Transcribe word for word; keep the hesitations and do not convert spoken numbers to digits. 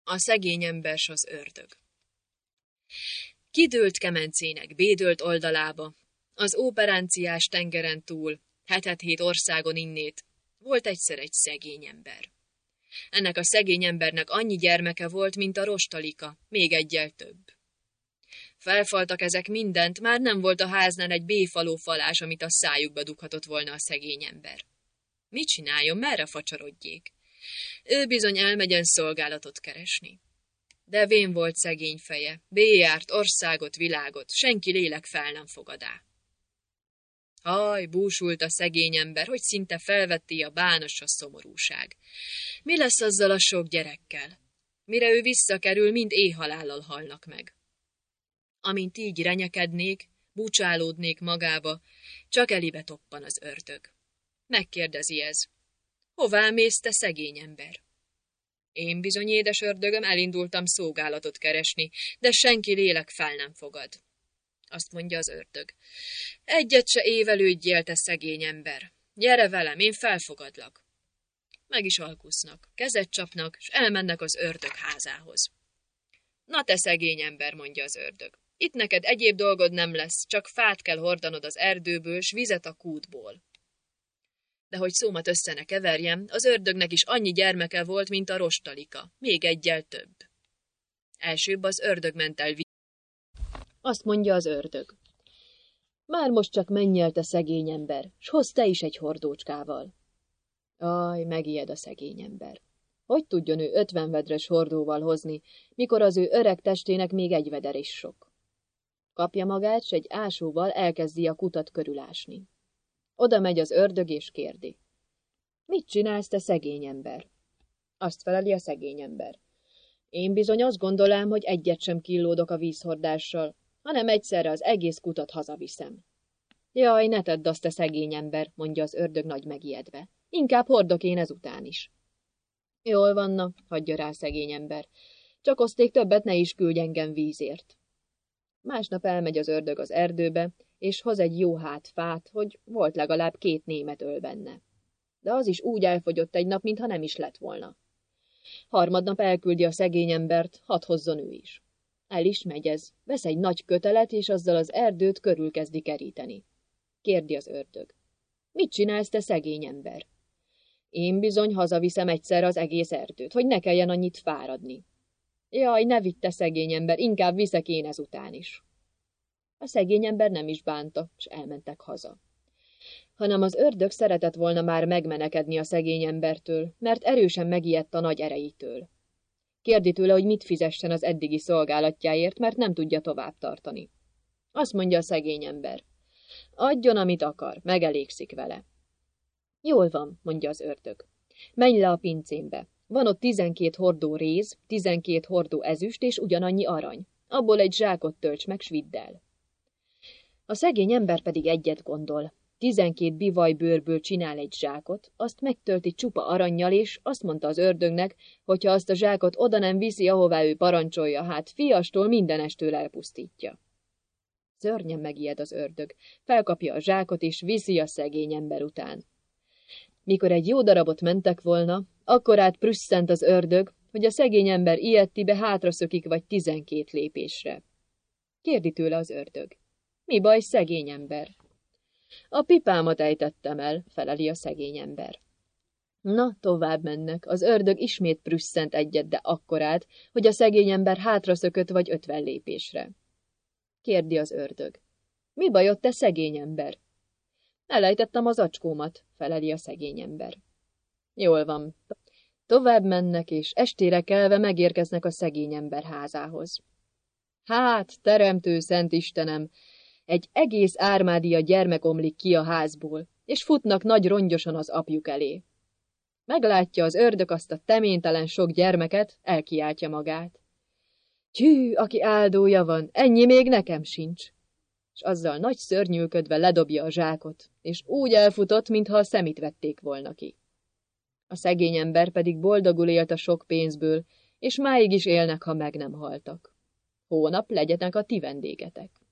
A szegény ember s az ördög. Kidőlt kemencének bédölt oldalába, az óperánciás tengeren túl, hetet-hét országon innét, volt egyszer egy szegény ember. Ennek a szegény embernek annyi gyermeke volt, mint a rostalika, még egyel több. Felfaltak ezek mindent, már nem volt a háznál egy béfaló falás, amit a szájukba dughatott volna a szegény ember. Mit csináljon, merre facsarodjék? Ő bizony elmegyen szolgálatot keresni. De vén volt szegény feje, béjárt országot, világot, senki lélek fel nem fogadá. Haj, búsult a szegény ember, hogy szinte felvetti a bános a szomorúság. Mi lesz azzal a sok gyerekkel? Mire ő visszakerül, mind éhhalállal halnak meg. Amint így renyekednék, búcsálódnék magába, csak elébe toppan az ördög. Megkérdezi ez. Hová mész, te szegény ember? Én bizony, édes ördögöm, elindultam szolgálatot keresni, de senki lélek fel nem fogad. Azt mondja az ördög. Egyet se évelődjél, te szegény ember. Gyere velem, én felfogadlak. Meg is alkusznak, kezet csapnak, s elmennek az ördög házához. Na te szegény ember, mondja az ördög. Itt neked egyéb dolgod nem lesz, csak fát kell hordanod az erdőből, s vizet a kútból. De hogy szómat össze ne keverjem, az ördögnek is annyi gyermeke volt, mint a rostalika, még egyel több. Elsőbb az ördög ment el. Azt mondja az ördög. Már most csak menj el, te szegény ember, s hozz te is egy hordócskával. Aj, megijed a szegény ember. Hogy tudjon ő ötven vedres hordóval hozni, mikor az ő öreg testének még egy veder is sok? Kapja magát, s egy ásóval elkezdi a kutat körülásni. Oda megy az ördög és kérdi. Mit csinálsz, te szegény ember? Azt feleli a szegény ember. Én bizony azt gondolám, hogy egyet sem killódok a vízhordással, hanem egyszerre az egész kutat hazaviszem. Jaj, ne tedd azt, te szegény ember, mondja az ördög nagy megijedve. Inkább hordok én ezután is. Jól vanna, hagyja rá a szegény ember. Csak oszték többet ne is küldj engem vízért. Másnap elmegy az ördög az erdőbe, és hoz egy jó hát fát, hogy volt legalább két német öl benne. De az is úgy elfogyott egy nap, mintha nem is lett volna. Harmadnap elküldi a szegény embert, hadd hozzon ő is. El is megy ez, vesz egy nagy kötelet, és azzal az erdőt körül kezdi keríteni. Kérdi az ördög. Mit csinálsz, te szegény ember? Én bizony hazaviszem egyszer az egész erdőt, hogy ne kelljen annyit fáradni. Jaj, ne vidd, te szegény ember, inkább viszek én ezután is. A szegény ember nem is bánta, s elmentek haza. Hanem az ördög szeretett volna már megmenekedni a szegény embertől, mert erősen megijedt a nagy erejétől. Kérdi tőle, hogy mit fizessen az eddigi szolgálatjáért, mert nem tudja tovább tartani. Azt mondja a szegény ember. Adjon, amit akar, megelégszik vele. Jól van, mondja az ördög. Menj le a pincémbe. Van ott tizenkét hordó réz, tizenkét hordó ezüst és ugyanannyi arany. Abból egy zsákot tölts meg, s vidd el. A szegény ember pedig egyet gondol. Tizenkét bivajbőrből csinál egy zsákot, azt megtölti csupa arannyal, és azt mondta az ördögnek, hogyha azt a zsákot oda nem viszi, ahová ő parancsolja, hát fiastól mindenestől elpusztítja. Szörnyen megijed az ördög, felkapja a zsákot, és viszi a szegény ember után. Mikor egy jó darabot mentek volna, akkor át prüsszent az ördög, hogy a szegény ember ijedtibe hátraszökik vagy tizenkét lépésre. Kérdi tőle az ördög. Mi baj, szegény ember? A pipámat ejtettem el, feleli a szegény ember. Na, tovább mennek, az ördög ismét prüsszent egyet, de akkorát, hogy a szegény ember hátraszökött vagy ötven lépésre. Kérdi az ördög. Mi bajod, te szegény ember? Elejtettem az acskómat, feleli a szegény ember. Jól van. Tovább mennek, és estére kelve megérkeznek a szegény ember házához. Hát, teremtő szent Istenem, egy egész ármádia gyermek omlik ki a házból, és futnak nagy rongyosan az apjuk elé. Meglátja az ördög azt a teménytelen sok gyermeket, elkiáltja magát. Tyű, aki áldója van, ennyi még nekem sincs. És azzal nagy szörnyűködve ledobja a zsákot, és úgy elfutott, mintha a szemét vették volna ki. A szegény ember pedig boldogul élt a sok pénzből, és máig is élnek, ha meg nem haltak. Hónap legyenek a ti vendégetek.